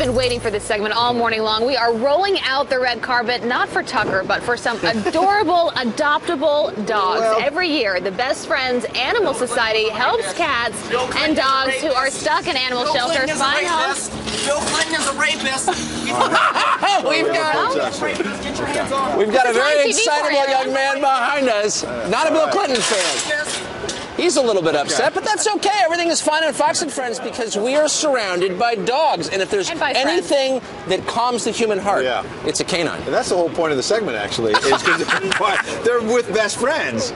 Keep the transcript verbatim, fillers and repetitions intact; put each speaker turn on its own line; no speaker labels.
been waiting for this segment all morning long. We are rolling out the red carpet, not for Tucker, but for some adorable, adoptable dogs.
Well,
Every year, the Best Friends Animal Society helps cats and dogs who are stuck in animal
Bill
shelters
Clinton is a
find
rapist.
homes.
Bill Clinton is a rapist.
we've got
Get your hands on him.
we've got a
This is
very
live T V
excitable
for you.
young man behind us. Not a Bill Clinton fan. He's a little bit upset, but that's okay. Everything is fine on Fox and Friends because we are surrounded by dogs. And if there's
And by
anything that calms the human heart,
Yeah.
it's a canine.
And that's the whole point of the segment, actually, is because they're with best friends.